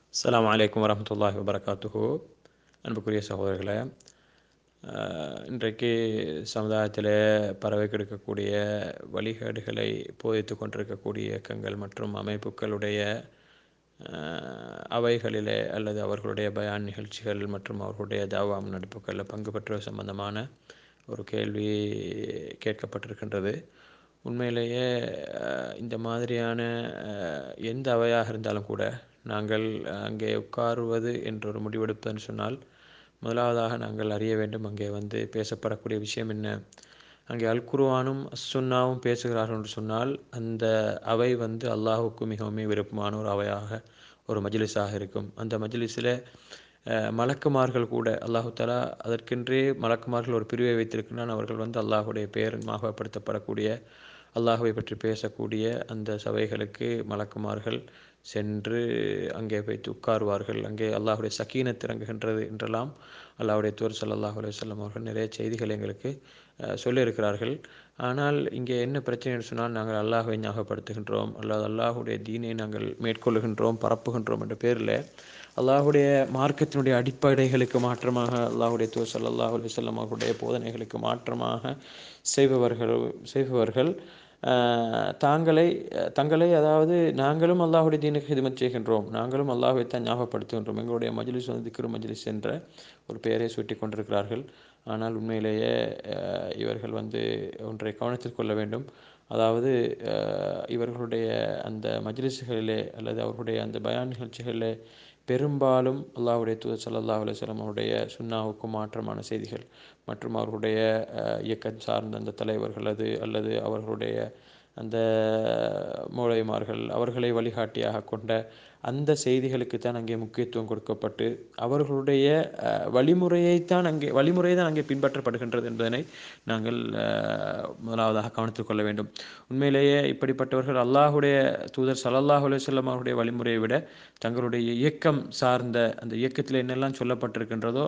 அஸ்ஸலாமு அலைக்கும் வரஹ்மத்துல்லாஹி வபரகாத்துஹு. அன்புக்குரிய சகோதரர்களே, இன்றைக்கு சமுதாயத்தில் பரவி கிடக்கக்கூடிய வழிகேடுகளை போதித்து கொண்டிருக்கக்கூடிய இயக்கங்கள் மற்றும் அமைப்புகளுடைய அவைகளிலே அல்லது அவர்களுடைய பயான் நிகழ்ச்சிகள் மற்றும் அவர்களுடைய தாவா முன்னெடுப்புகளில் பங்கு பெற்ற சம்பந்தமான ஒரு கேள்வி கேட்கப்பட்டிருக்கின்றது. உண்மையிலேயே இந்த மாதிரியான எந்த அவையாக இருந்தாலும் கூட நாங்கள் அங்கே உட்காருவது என்றொரு முடிவெடுப்பதுன்னு சொன்னால், முதலாவதாக நாங்கள் அறிய வேண்டும் அங்கே பேசப்படக்கூடிய விஷயம் என்ன. அங்கே அல் குர்ஆனும் சுன்னாவும் பேசுகிறார்கள் என்று சொன்னால், அந்த அவை அல்லாஹுக்கு மிகவும் விருப்பமான ஒரு அவையாக, ஒரு மஜ்லிஸாக இருக்கும். அந்த மஜ்லிஸில் மலக்குமார்கள் கூட, அல்லாஹு தஆலா அதற்கென்றே மலக்குமார்கள் ஒரு பிரிவை வைத்திருக்கிறான். அவர்கள் அல்லாஹுடைய பெயர் ஞாபகப்படுத்தப்படக்கூடிய, அல்லாஹுவை பற்றி பேசக்கூடிய அந்த சபைகளுக்கு மலக்குமார்கள் சென்று அங்கே வைத்து உட்காருவார்கள். அங்கே அல்லாஹுடைய சக்கீனத் இறங்குகின்றது என்றெல்லாம் அல்லாஹுடைய தூதர் ஸல்லல்லாஹு அலைஹி வஸல்லம் அவர்கள் நிறைய செய்திகள் எங்களுக்கு சொல்லியிருக்கிறார்கள். ஆனால் இங்கே என்ன பிரச்சனை என்று சொன்னால், நாங்கள் அல்லாஹுவை ஞாபகப்படுத்துகின்றோம் அல்லது அல்லாஹுடைய தீனை நாங்கள் மேற்கொள்ளுகின்றோம், பரப்புகின்றோம் என்ற பேரில் அல்லாஹுடைய மார்க்கத்தினுடைய அடிப்படைகளுக்கு மாற்றமாக, அல்லாஹுடைய தூதர் ஸல்லல்லாஹு அலைஹி வஸல்லம் அவர்களுடைய போதனைகளுக்கு மாற்றமாக செய்பவர்கள் தங்களை அதாவது நாங்களும் அல்லாஹுடைய தீனுக்கு ஹிதமத் செய்கின்றோம், நாங்களும் அல்லாஹுவைத்தான் ஞாபகப்படுத்துகின்றோம், எங்களுடைய மஜ்லிஸ் திக்ர் மஜ்லிஸ் என்ற ஒரு பெயரை சூட்டி கொண்டிருக்கிறார்கள். ஆனால் உண்மையிலேயே இவர்கள் ஒன்றை கவனத்தில் கொள்ள வேண்டும். அதாவது இவர்களுடைய அந்த மஜ்லிஸ்களிலே அல்லது அவர்களுடைய அந்த பயான் நிகழ்ச்சிகளிலே பெரும்பாலும் அல்லாஹுடைய தூதர் ஸல்லல்லாஹு அலைஹி வஸல்லம் அவருடைய சுன்னாவுக்கு மாற்றமான செய்திகள் மற்றும் அவர்களுடைய இயக்கம் சார்ந்த அந்த தலைவர்கள் அல்லது அவர்களுடைய அந்த மூளைமார்கள் அவர்களை வழிகாட்டியாக கொண்ட அந்த செய்திகளுக்கு தான் அங்கே முக்கியத்துவம் கொடுக்கப்பட்டு, அவர்களுடைய வழிமுறை தான் அங்கே பின்பற்றப்படுகின்றது என்பதனை நாங்கள் முதலாவதாக கவனித்துக் கொள்ள வேண்டும். உண்மையிலேயே இப்படிப்பட்டவர்கள் அல்லாஹுடைய தூதர் ஸல்லல்லாஹு அலைஹி வஸல்லம் அவருடைய வழிமுறையை விட தங்களுடைய இயக்கம் சார்ந்த அந்த இயக்கத்தில் என்னெல்லாம் சொல்லப்பட்டிருக்கின்றதோ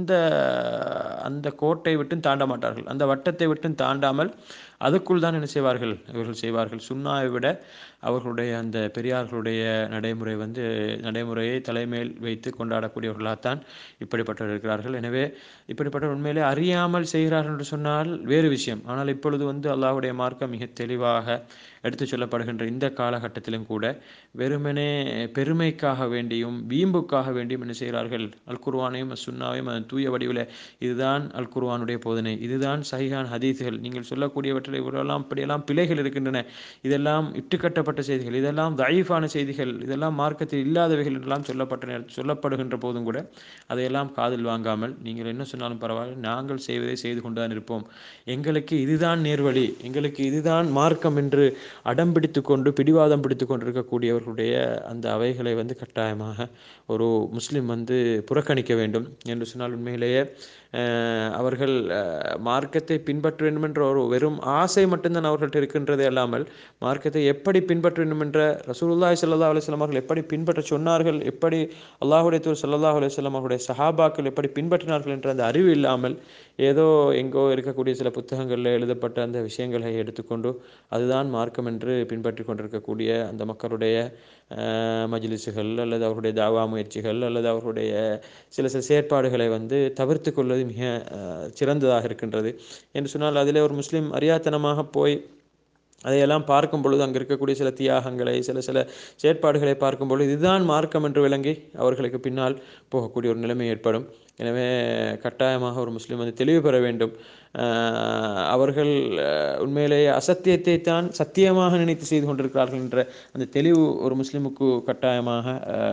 அந்த கோட்டை விட்டு தாண்ட மாட்டார்கள். அந்த வட்டத்தை விட்டு தாண்டாமல் அதுக்குள் தான் என்ன செய்வார்கள், இவர்கள் செய்வார்கள். சுன்னாவை விட அவர்களுடைய அந்த பெரியார்களுடைய நடைமுறையை தலைமையில் வைத்து கொண்டாடக்கூடியவர்களாகத்தான் இப்படிப்பட்டவர்கள் இருக்கிறார்கள். எனவே இப்படிப்பட்ட உண்மையிலே அறியாமல் செய்கிறார்கள் என்று சொன்னால் வேறு விஷயம். ஆனால் இப்பொழுது அல்லாஹுடைய மார்க்கம் மிக தெளிவாக எடுத்து சொல்லப்படுகின்ற இந்த காலகட்டத்திலும் கூட வெறுமனே பெருமைக்காக வேண்டியும் வீம்புக்காக வேண்டியும் என்ன செய்கிறார்கள், அல் குர்ஆனையும் சுன்னாவையும் அதன் தூய வடிவில் இதுதான் அல் குர்ஆனுடைய போதனை, இதுதான் சஹீஹான ஹதீஸ்கள், நீங்கள் சொல்லக்கூடியவற்றில் இவரெல்லாம் இப்படியெல்லாம் பிழைகள் இருக்கின்றன, இதெல்லாம் இட்டுக்கட்டப்பட்ட செய்திகள், இதெல்லாம் தயீஃபான செய்திகள், இதெல்லாம் மார்க்கத்தில் இல்லாதவைகள் என்றெல்லாம் சொல்லப்படுகின்ற போதும் கூட அதையெல்லாம் காதில் வாங்காமல், நீங்கள் என்ன சொன்னாலும் பரவாயில்லை, நாங்கள் செய்வதை செய்து கொண்டுதான் இருப்போம், எங்களுக்கு இதுதான் நேர்வழி, எங்களுக்கு இதுதான் மார்க்கம் என்று அடம்பிடித்து கொண்டு பிடிவாதம் பிடித்து கொண்டிருக்கக்கூடியவர்களுடைய அந்த அவைகளை கட்டாயமாக ஒரு முஸ்லிம் புறக்கணிக்க வேண்டும். என்று சொன்னால் உண்மையிலேயே அவர்கள் மார்க்கத்தை பின்பற்ற வேண்டும் என்ற ஒரு வெறும் ஆசை மட்டும்தான் அவர்கள்ட்ட இருக்கின்றதே அல்லாமல், மார்க்கத்தை எப்படி பின்பற்ற வேண்டும் என்ற ரசூலுல்லாஹி ஸல்லல்லாஹு அலைஹி வஸல்லம் அவர்கள் எப்படி பின்பற்ற சொன்னார்கள், எப்படி அல்லாஹுடைய தூதர் ஸல்லல்லாஹு அலைஹி வஸல்லம் அவருடைய சஹாபாக்கள் எப்படி பின்பற்றினார்கள் என்ற அந்த அறிவு இல்லாமல் ஏதோ எங்கோ இருக்கக்கூடிய சில புத்தகங்களில் எழுதப்பட்ட அந்த விஷயங்களை எடுத்துக்கொண்டு அதுதான் மார்க்கம் என்று பின்பற்றி கொண்டிருக்கக்கூடிய அந்த மக்களுடைய மஜ்லிஸுகள் அல்லது அவர்களுடைய தாவா முயற்சிகள் அல்லது அவர்களுடைய சில செயற்பாடுகளை தவிர்த்து கொள்வது மிக சிறந்ததாக இருக்கின்றது. என்று சொன்னால் அதில் ஒரு முஸ்லீம் அறியாத்தனமாக போய் அதையெல்லாம் பார்க்கும் பொழுது அங்கே இருக்கக்கூடிய சில தியாகங்களை சில செயற்பாடுகளை பார்க்கும் பொழுது இதுதான் மார்க்கம் என்று விளங்கி அவர்களுக்கு பின்னால் போகக்கூடிய ஒரு நிலைமை ஏற்படும். எனவே கட்டாயமாக ஒரு முஸ்லீம் தெளிவு பெற வேண்டும். அவர்கள் உண்மையிலேயே அசத்தியத்தை தான் சத்தியமாக நினைத்து செய்து கொண்டிருக்கிறார்கள் என்ற அந்த தெளிவு ஒரு முஸ்லீமுக்கு கட்டாயமாக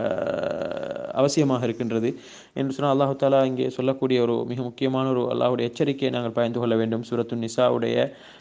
அவசியமாக இருக்கின்றது. என்று சொன்னால் அல்லாஹு தாலா இங்கே சொல்லக்கூடிய ஒரு மிக முக்கியமான ஒரு அல்லாஹுடைய எச்சரிக்கையை நாங்கள் பயந்து கொள்ள வேண்டும். சூரத்து நிசாவுடைய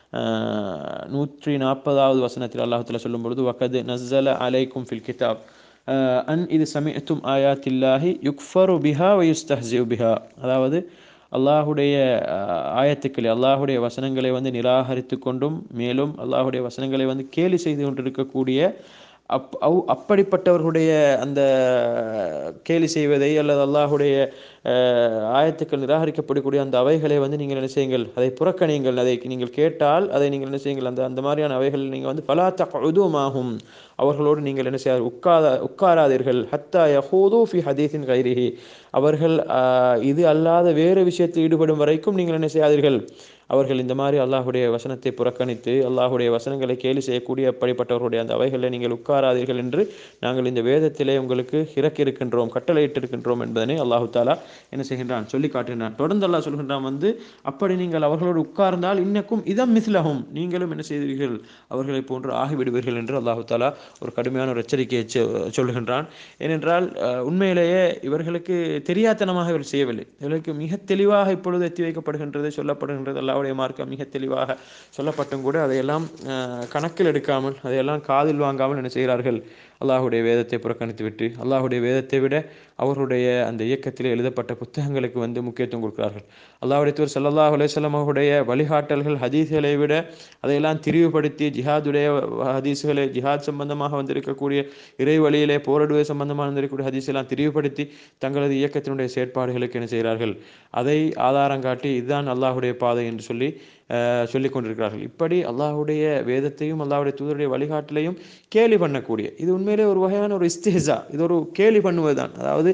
140வது வசனத்தில் அல்லாஹ் தஆலா சொல்லும் பொழுது, வகத் நஸ்ஸல அலைக்கும் ஃபில் கிதாப் அன் இது சமிஅத்தும் ஆயாத்தில்லாஹி யுக்ஃபரு பிஹா வ யுஸ்தஹ்ஸிஉ பிஹா. அதாவது அல்லாஹுடைய ஆயத்துக்களை, அல்லாஹுடைய வசனங்களை நிராகரித்து கொண்டும் மேலும் அல்லாஹுடைய வசனங்களை கேலி செய்து கொண்டிருக்கக்கூடிய அப்படிப்பட்டவர்களுடைய அந்த கேலி செய்வதை அல்லது அல்லாஹுடைய ஆயத்துக்கள் நிராகரிக்கப்படக்கூடிய அந்த அவைகளை வந்து நீங்கள் என்ன செய்யுங்கள், அதை புறக்கணியுங்கள். அதை நீங்கள் கேட்டால் அதை நீங்கள் என்ன செய்யுங்கள், அந்த அந்த மாதிரியான அவைகள் நீங்கள் வந்து ஃபலா தக்உதுமாஹும், அவர்களோடு நீங்கள் என்ன செய்ய உட்காராதீர்கள். ஹத்தா யஹூது ஃபி ஹதீஸின் கைரிஹி, அவர்கள் இது அல்லாத வேறு விஷயத்தில் ஈடுபடும் வரைக்கும் நீங்கள் என்ன செய்யாதீர்கள். அவர்கள் இந்த மாதிரி அல்லாஹுடைய வசனத்தை புறக்கணித்து அல்லாஹுடைய வசனங்களை கேலி செய்யக்கூடிய அப்படிப்பட்டவர்களுடைய அந்த அவைகளை நீங்கள் உட்காராதீர்கள் என்று நாங்கள் இந்த வேதத்திலே உங்களுக்கு இறக்கியிருக்கின்றோம், கட்டளையிட்டிருக்கின்றோம் என்பதனை அல்லாஹு தாலா என்ன செய்கின்றான், சொல்லி காட்டுகின்றான். தொடர்ந்து அல்லாஹ் சொல்கின்றான் வந்து, அப்படி நீங்கள் அவர்களோடு உட்கார்ந்தால் இன்னக்கும் இதம் மிஸ்லஹும், நீங்களும் என்ன செய்தீர்கள், அவர்களை போன்று ஆகிவிடுவீர்கள் என்று அல்லாஹு தாலா ஒரு கடுமையான ஒரு எச்சரிக்கையை சொல்கின்றான். ஏனென்றால் உண்மையிலேயே இவர்களுக்கு தெரியாத்தனமாக இவர் செய்யவில்லை. இவர்களுக்கு மிக தெளிவாக இப்பொழுது எத்தி வைக்கப்படுகின்றது, சொல்லப்படுகின்றது. அல்லாஹ்வுடைய மார்க்கம் மிக தெளிவாக சொல்லப்பட்டும் கூட அதையெல்லாம் கணக்கில் எடுக்காமல், அதையெல்லாம் காதில் வாங்காமல் என்ன செய்கிறார்கள், அல்லாஹுடைய வேதத்தை புறக்கணித்து விட்டு அல்லாஹுடைய வேதத்தை விட அவர்களுடைய அந்த இயக்கத்தில் எழுதப்பட்ட புத்தகங்களுக்கு வந்து முக்கியத்துவம் கொடுக்கிறார்கள். அல்லாஹ்வுடைய தூதர் ஸல்லல்லாஹு அலைஹி வஸல்லம் அவருடைய வழிகாட்டல்கள் ஹதீஸ்களை விட அதையெல்லாம் திரிவுபடுத்தி ஜிஹாதுடைய ஹதீஸ்களை, ஜிஹாத் சம்பந்தமாக வந்திருக்கக்கூடிய இறை வழியிலே போரிடுவது சம்பந்தமாக வந்திருக்கக்கூடிய ஹதீஸெல்லாம் திரிவுபடுத்தி தங்களது இயக்கத்தினுடைய செயற்பாடுகளுக்கு என்ன செய்கிறார்கள், அதை ஆதாரம் காட்டி இதுதான் அல்லாஹுடைய பாதை என்று சொல்லி சொல்லிக் கொண்டிருக்கிறார்கள். இப்படி அல்லாஹுடைய வேதத்தையும் அல்லாஹுடைய தூதருடைய வழிகாட்டலையும் கேலி பண்ணக்கூடிய, இது உண்மையிலே ஒரு வகையான ஒரு இஸ்திஹ்ஸா, இது ஒரு கேலி பண்ணுவதுதான். அதாவது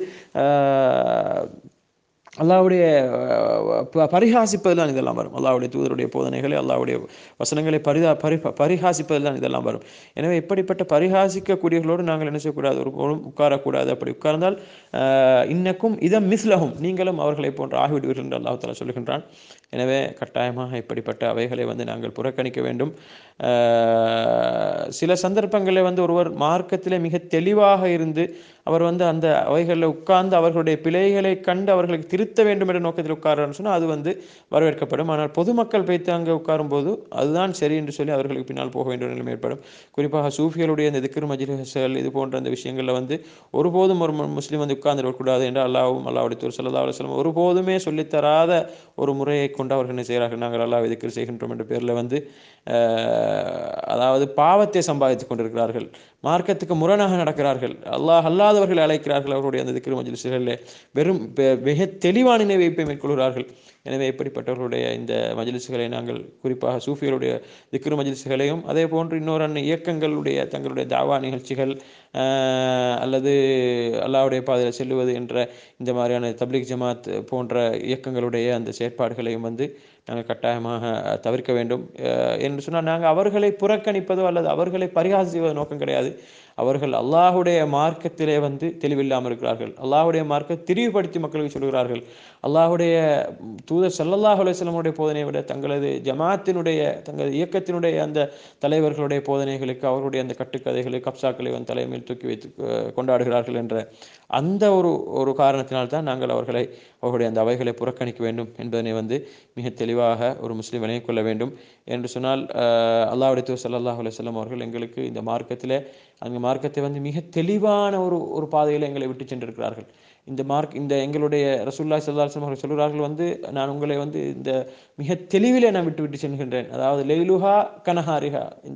அல்லாஹ்வுடைய பரிகாசிப்பதில் தான் இதெல்லாம் வரும். அல்லாஹ்வுடைய தூதருடைய போதனைகளை, அல்லாஹ்வுடைய வசனங்களை பரிகாசிப்பதில் தான் இதெல்லாம் வரும். எனவே இப்படிப்பட்ட பரிகாசிக்கக்கூடியவர்களோடு நாங்கள் என்ன செய்யக்கூடாது, ஒரு போலும் உட்காரக்கூடாது. அப்படி உட்கார்ந்தால் இன்னக்கும் இதம் மிஸ்லஹும், நீங்களும் அவர்களை போன்று ஆகிவிடுவீர்கள் என்று அல்லாஹ் தஆலா சொல்கின்றான். எனவே கட்டாயமாக இப்படிப்பட்ட அவைகளை வந்து நாங்கள் புறக்கணிக்க வேண்டும். சில சந்தர்ப்பங்களில் வந்து ஒருவர் மார்க்கத்திலே மிக தெளிவாக இருந்து அவர் வந்து அந்த அவைகளில் உட்கார்ந்து அவர்களுடைய பிழைகளை கண்டு அவர்களுக்கு திருத்த வேண்டும் என்ற நோக்கத்தில் உட்கார்றான்னு சொன்னால் அது வந்து வரவேற்கப்படும். ஆனால் பொதுமக்கள் வைத்து அங்கே உட்காரும்போது அதுதான் சரி என்று சொல்லி அவர்களுக்கு பின்னால் போக வேண்டிய நிலைமை ஏற்படும். குறிப்பாக சூஃபிகளுடைய இந்த திக்ர் மஜ்லிஸ்கள் இது போன்ற அந்த விஷயங்களில் வந்து ஒருபோதும் ஒரு முஸ்லீம் வந்து உட்கார்ந்து விடக்கூடாது என்று அல்லாஹ்வும் அல்லாஹ்வுடைய தூதர் ஸல்லல்லாஹு அலைஹி வஸல்லம் ஒருபோதுமே சொல்லித்தராத ஒரு முறையை கொண்டு அவர்கள் என்ன செய்கிறார்கள், நாங்கள் அல்லாஹ்வை திக்ர் செய்கின்றோம் என்ற பேரில் வந்து அதாவது பாவத்தை சம்பாதித்துக் கொண்டிருக்கிறார்கள், மார்க்கத்துக்கு முரணாக நடக்கிறார்கள், அல்லாஹ் அல்லாதவர்களை அழைக்கிறார்கள். அவருடைய அந்த திக்ர் மஜ்லிஸ்களிலே வெறும் மிக தெளிவான நினைவைப்பை மேற்கொள்கிறார்கள். எனவே இப்படிப்பட்டவர்களுடைய இந்த மஜ்லிஸ்களை நாங்கள் குறிப்பாக சூஃபிகளுடைய திக்ர் மஜ்லிஸ்களையும் அதே போன்று இன்னொரு இயக்கங்களுடைய தங்களுடைய தாவா நிகழ்ச்சிகள் அல்லது அல்லாஹ்வுடைய பாதையில் செல்லுவது என்ற இந்த மாதிரியான தப்லீக் ஜமாத் போன்ற இயக்கங்களுடைய அந்த செயற்பாடுகளையும் வந்து நாங்கள் கட்டாயமாக தவிர்க்க வேண்டும். என்று சொன்னால் நாங்கள் அவர்களை புறக்கணிப்பதோ அல்லது அவர்களை பரிகாசம் செய்வதோ நோக்கம் கிடையாது. அவர்கள் அல்லாஹுடைய மார்க்கத்திலே வந்து தெளிவில்லாமல் இருக்கிறார்கள். அல்லாஹுடைய மார்க்கத்தை திரிவுபடுத்தி மக்களுக்கு சொல்கிறார்கள். அல்லாஹுடைய தூதர் ஸல்லல்லாஹு அலைஹி வஸல்லம் போதனையை விட தங்களது ஜமாத்தினுடைய தங்களது இயக்கத்தினுடைய அந்த தலைவர்களுடைய போதனைகளுக்கு அவருடைய அந்த கட்டுக்கதைகளை கப்சாக்களை வந்து தலைமையில் தூக்கி வைத்து கொண்டாடுகிறார்கள் என்ற அந்த ஒரு காரணத்தினால்தான் நாங்கள் அவர்களுடைய அந்த அவைகளை புறக்கணிக்க வேண்டும் என்பதனை வந்து மிக தெளிவாக ஒரு முஸ்லீம் விளங்கிக் கொள்ள வேண்டும். என்று சொன்னால் அல்லாஹ்வுடைய தூதர் ஸல்லல்லாஹு அலைஹி வஸல்லம் அவர்கள் எங்களுக்கு இந்த மார்க்கத்திலே அந்த மார்க்கத்தை வந்து மிக தெளிவான ஒரு பாதையில் எங்களை விட்டு சென்றிருக்கிறார்கள். இந்த எங்களுடைய ரசூலுல்லாஹி ஸல்லல்லாஹு அலைஹி வஸல்லம் அவர்கள் சொல்கிறார்கள் வந்து, நான் உங்களை வந்து இந்த மிக தெளிவிலே நான் விட்டு செல்கின்றேன். அதாவது லைலுஹா கனஹாரிஹா, இந்த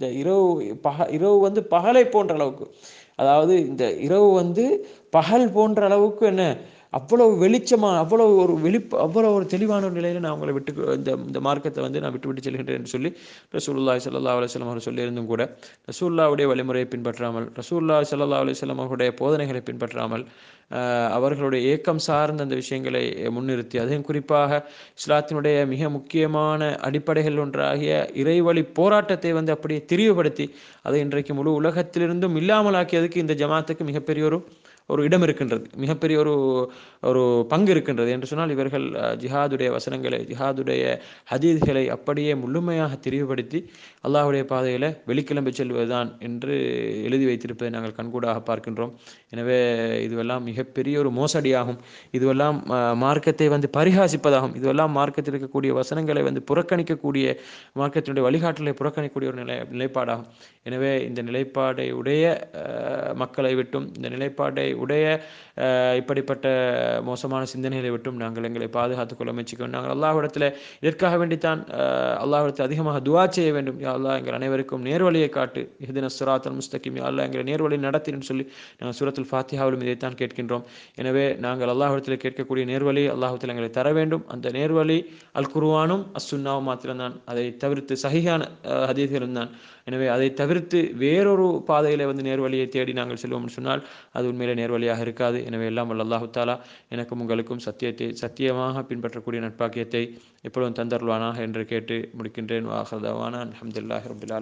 இரவு வந்து பகலை போன்ற அளவுக்கு, அதாவது இந்த இரவு வந்து பகல் போன்ற அளவுக்கு என்ன அவ்வளவு வெளிச்சமான அவ்வளவு ஒரு தெளிவான ஒரு நிலையில் நான் உங்களை விட்டு இந்த மார்க்கத்தை வந்து நான் விட்டு செல்கின்றேன் என்று சொல்லி ரசூலுல்லாஹி ஸல்லல்லாஹு அலைஹி வஸல்லம் அவர்கள் சொல்லியிருந்தும் கூட ரசூலுல்லாஹ்வுடைய வழிமுறையை பின்பற்றாமல், ரசூலுல்லாஹி ஸல்லல்லாஹு அலைஹி வஸல்லம் அவர்களுடைய போதனைகளை பின்பற்றாமல், அவர்களுடைய ஏக்கம் சார்ந்த அந்த விஷயங்களை முன்னிறுத்தி, அதையும் குறிப்பாக இஸ்லாத்தினுடைய மிக முக்கியமான அடிப்படைகள் ஒன்றாகிய இறைவழி போராட்டத்தை வந்து அப்படியே திரிவுபடுத்தி அதை இன்றைக்கு முழு உலகத்திலிருந்தும் இல்லாமலாக்கியதுக்கு இந்த ஜமாத்துக்கு மிகப்பெரிய ஒரு இடம் இருக்கின்றது, மிகப்பெரிய ஒரு பங்கு இருக்கின்றது. என்று சொன்னால் இவர்கள் ஜிஹாதுடைய வசனங்களை, ஜிஹாதுடைய ஹதீஸ்களை அப்படியே முழுமையாக திரிவுபடுத்தி அல்லாஹ்வுடைய பாதையில் வெளிக்கிளம்பி செல்வதுதான் என்று எழுதி வைத்திருப்பதை நாங்கள் கண்கூடாக பார்க்கின்றோம். எனவே இதுவெல்லாம் மிகப்பெரிய ஒரு மோசடியாகும். இதுவெல்லாம் மார்க்கத்தை வந்து பரிகாசிப்பதாகும். இதுவெல்லாம் மார்க்கத்தில் இருக்கக்கூடிய வசனங்களை வந்து புறக்கணிக்கக்கூடிய, மார்க்கத்தினுடைய வழிகாட்டலை புறக்கணிக்கக்கூடிய ஒரு நிலைப்பாடாகும். எனவே இந்த நிலைப்பாடை உடைய மக்களை விட்டும், இந்த நிலைப்பாடை உடைய இப்படிப்பட்ட மோசமான சிந்தனைகளை விட்டும் நாங்கள் எங்களை பாதுகாத்துக் கொள்ள முயற்சிக்கிறோம். நாங்கள் அல்லாஹ்விடத்தில் இதற்காக வேண்டித்தான் அல்லாஹ்விடத்தில் அதிகமாக துஆ செய்ய வேண்டும். யா அல்லாஹ் எங்கள் அனைவருக்கும் நேர்வழியை காட்டு, இஹ்தினஸ் ஸிராத்தல் முஸ்தகீம், யா அல்லாஹ் எங்களை நேர்வழி நடத்தின்னு சொல்லி நாங்கள் சூரத்துல் ஃபாத்திஹாவிலும் இதைத்தான் கேட்கின்றோம். எனவே நாங்கள் அல்லாஹ்விடத்தில் கேட்கக்கூடிய நேர்வழி அல்லாஹ்விடத்தில் எங்களை தர வேண்டும். அந்த நேர்வழி அல் குர்ஆனும் அஸ்ஸுன்னாவும் மாத்திரம்தான். அதை தவிர்த்து சஹீஹான ஹதீஸ்களும் தான். எனவே அதை தவிர்த்து வேறொரு பாதையில் நேர்வழியை தேடி நாங்கள் செல்வோம் சொன்னால் அது உண்மையிலே நேர்வழியாக இருக்காது. எனவே எல்லாம் வல்ல அல்லாஹு தஆலா எனக்கும் உங்களுக்கும் சத்தியமாக பின்பற்றக்கூடிய நட்பாக்கியத்தை எப்பொழுதும் தந்தருள்வானாக என்று கேட்டு முடிக்கின்றேன். வாஹிர் தஅவானா அல்ஹம்துலில்லாஹி ரப்பில் ஆலமீன்.